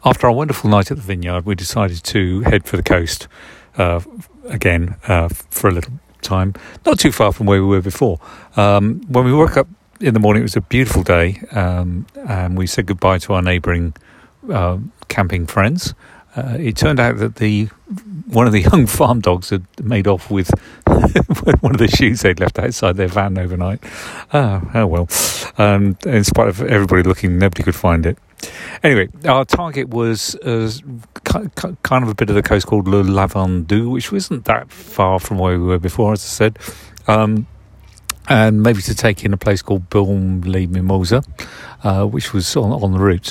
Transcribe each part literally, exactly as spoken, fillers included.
after our wonderful night at the vineyard, we decided to head for the coast uh, again uh, for a little time, not too far from where we were before. Um, when we woke up in the morning, it was a beautiful day, um, and we said goodbye to our neighbouring uh, camping friends. Uh, it turned out that the one of the young farm dogs had made off with one of the shoes they'd left outside their van overnight. Oh, oh well. Um, in spite of everybody looking, nobody could find it. Anyway, our target was uh, kind of a bit of the coast called Le Lavandou, which wasn't that far from where we were before, as I said. Um, and maybe to take in a place called Baume-les-Mimosas, uh, which was on, on the route.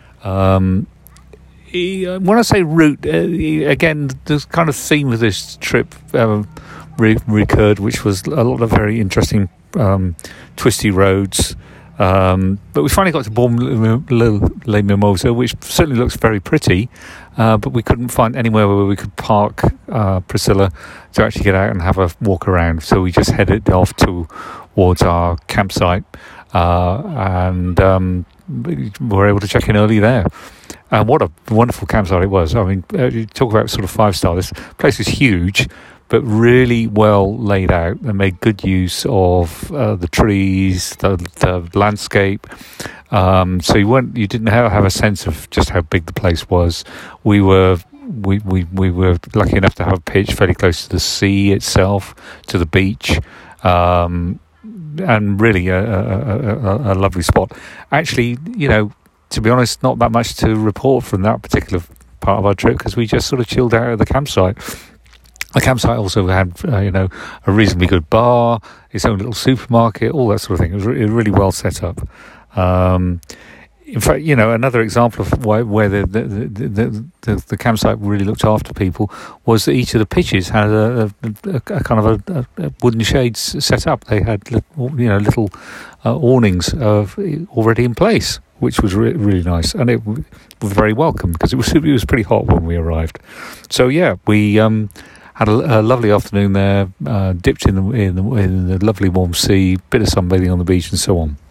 Um, when I say route, uh, again, the kind of theme of this trip uh, re- recurred, which was a lot of very interesting um, twisty roads. Um, but we finally got to Baume-les-Mimosas, which certainly looks very pretty, uh, but we couldn't find anywhere where we could park uh, Priscilla to actually get out and have a walk around. So we just headed off towards our campsite, uh, and um, we were able to check in early there. And what a wonderful campsite it was. I mean, uh, you talk about sort of five star. This place is huge, but really well laid out and made good use of uh, the trees, the, the landscape. Um, so you weren't, you didn't have, have a sense of just how big the place was. We were, we, we, we were lucky enough to have a pitch fairly close to the sea itself, to the beach, um, and really a, a, a, a lovely spot. Actually, you know, to be honest, not that much to report from that particular part of our trip because we just sort of chilled out at the campsite. The campsite also had, uh, you know, a reasonably good bar, its own little supermarket, all that sort of thing. It was re- really well set up. Um, in fact, you know, another example of why, where the the, the, the, the the campsite really looked after people was that each of the pitches had a, a, a kind of a, a wooden shades set up. They had, you know, little uh, awnings of already in place, which was re- really nice, and it was very welcome because it was it was pretty hot when we arrived. So yeah, we um, had a, a lovely afternoon there, uh, dipped in the, in the in the lovely warm sea, bit of sunbathing on the beach, and so on.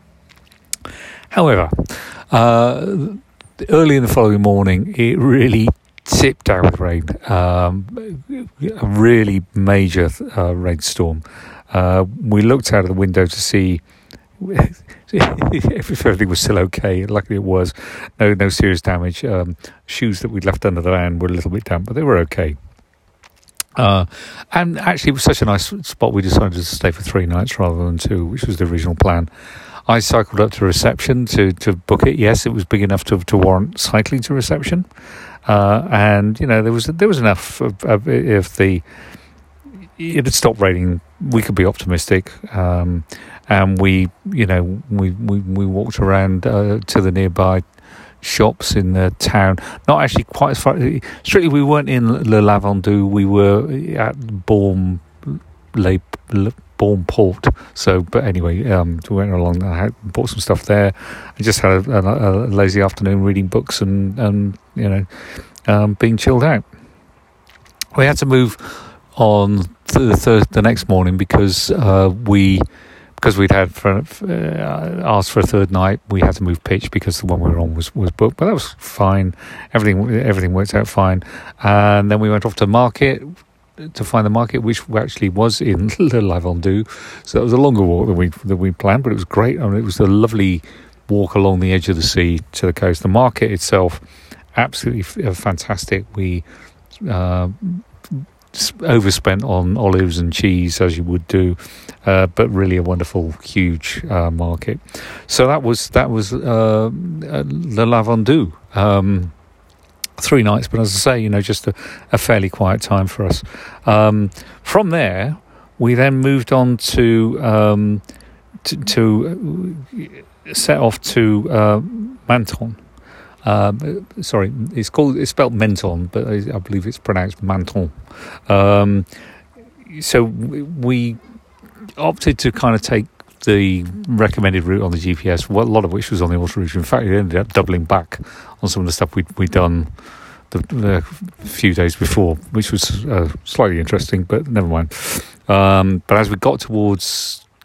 However, uh, early in the following morning, it really tipped down with rain. Um, a really major uh, rainstorm. Uh, we looked out of the window to see if everything was still okay. Luckily it was. No no serious damage. Um, shoes that we'd left under the van were a little bit damp, but they were okay. Uh, and actually it was such a nice spot we decided to stay for three nights rather than two, which was the original plan. I cycled up to reception to, to book it. Yes, it was big enough to to warrant cycling to reception. Uh, and, you know, there was there was enough of, of if the it had stopped raining, we could be optimistic. Um, and we, you know, we, we, we walked around uh, to the nearby shops in the town. Not actually quite as far. Strictly, we weren't in Le Lavandou. We were at Baume, Le, Le, Baume Port. So, but anyway, um, we went along and bought some stuff there. I just had a, a, a lazy afternoon reading books and, and you know, um, being chilled out. We had to move on to the, third, the next morning because uh, we. Because we'd had for, uh, asked for a third night, we had to move pitch because the one we were on was, was booked. But that was fine. Everything everything worked out fine. And then we went off to market to find the market, which actually was in Le Lavandou. So that was a longer walk than we than we planned, but it was great. I mean, it was a lovely walk along the edge of the sea to the coast. The market itself, absolutely f- fantastic. We uh, overspent on olives and cheese as you would do. Uh, but really a wonderful, huge uh, market. So that was that was uh, Le Lavandou. Um, three nights, but as I say, you know, just a, a fairly quiet time for us. Um, from there, we then moved on to to, to set off to uh, Menton. Um, sorry, it's called it's spelled Menton, but I, I believe it's pronounced Menton. Um, so we opted to kind of take the recommended route on the G P S, well, a lot of which was on the auto route. In fact, it ended up doubling back on some of the stuff we'd, we'd done the, the few days before, which was uh, slightly interesting, but never mind. Um, but as we got towards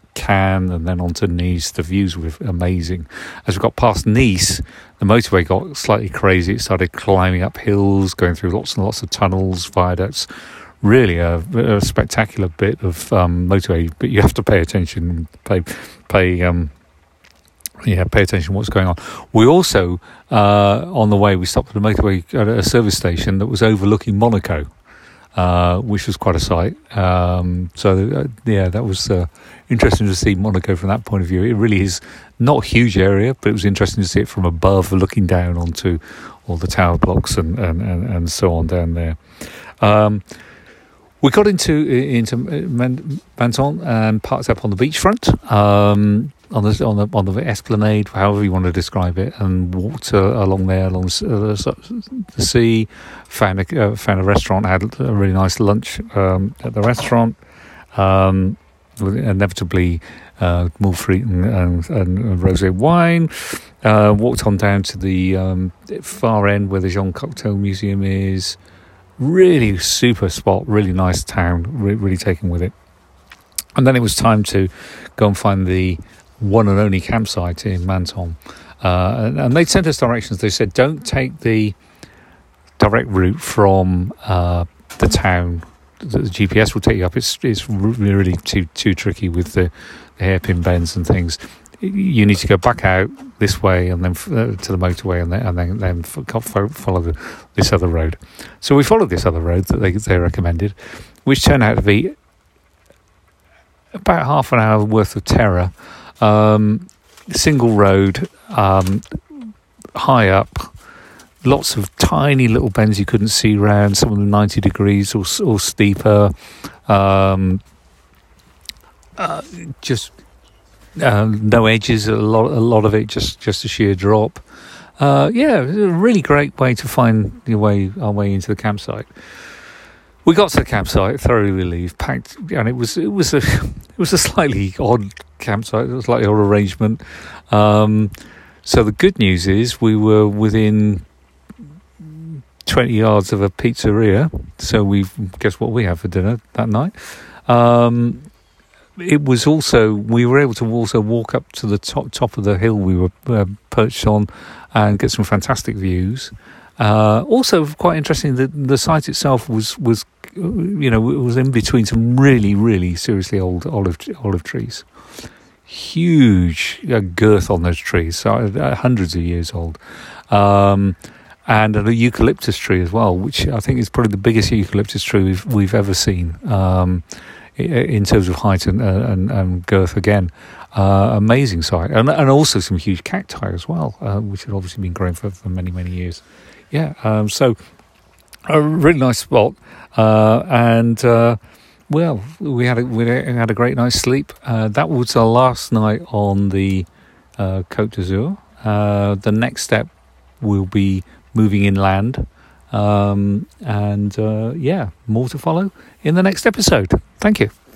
Cannes and then on to Nice. The views were amazing. As we got past Nice, the motorway got slightly crazy. It started climbing up hills, going through lots and lots of tunnels, viaducts. Really a, a spectacular bit of um, motorway, but you have to pay attention, pay, pay, um, yeah, pay attention to what's going on. We also, uh, on the way, we stopped at a motorway at a service station that was overlooking Monaco. Uh, which was quite a sight. Um, so, uh, yeah, that was uh, interesting to see Monaco from that point of view. It really is not a huge area, but it was interesting to see it from above, looking down onto all the tower blocks and, and, and, and so on down there. Um, we got into into Menton and parked up on the beachfront, um, on the on the on the Esplanade, however you want to describe it, and walked uh, along there along uh, the sea. Found a uh, found a restaurant, had a really nice lunch um, at the restaurant. Um, inevitably, uh, Mourvèdre and, and, and rosé wine. Uh, walked on down to the um, far end where the Jean Cocteau Museum is. Really super spot, really nice town, really, really taken with it. And then it was time to go and find the one and only campsite in Menton. Uh, and, and they sent us directions. They said, don't take the direct route from uh, the town that the G P S will take you up. It's it's really too too tricky with the, the hairpin bends and things. You need to go back out this way and then uh, to the motorway and then and then, then follow the, this other road. So we followed this other road that they they recommended, which turned out to be about half an hour worth of terror. Um, single road, um, high up, lots of tiny little bends you couldn't see round. Some of them ninety degrees or or steeper. Um, uh, just. Uh, no edges, a lot, a lot of it just, just a sheer drop. Uh, yeah, it was a really great way to find your way, our way into the campsite. We got to the campsite, thoroughly relieved, packed, and it was, it was a, it was a slightly odd campsite, it was a slightly odd arrangement. Um, so the good news is we were within twenty yards of a pizzeria. So we guess what we had for dinner that night. Um, It was also, we were able to also walk up to the top top of the hill we were uh, perched on and get some fantastic views. Uh, also, quite interesting, the the site itself was, was, you know, it was in between some really, really seriously old olive olive trees. Huge uh, girth on those trees, so uh, hundreds of years old. Um, and a eucalyptus tree as well, which I think is probably the biggest eucalyptus tree we've, we've ever seen. Um in terms of height and, uh, and, and girth again. Uh, amazing site. And, and also some huge cacti as well, uh, which had obviously been growing for, for many, many years. Yeah, um, so a really nice spot. Uh, and, uh, well, we had, a, we had a great night's sleep. Uh, that was our last night on the uh, Côte d'Azur. Uh, the next step will be moving inland. Um, and, uh, yeah, more to follow in the next episode. Thank you.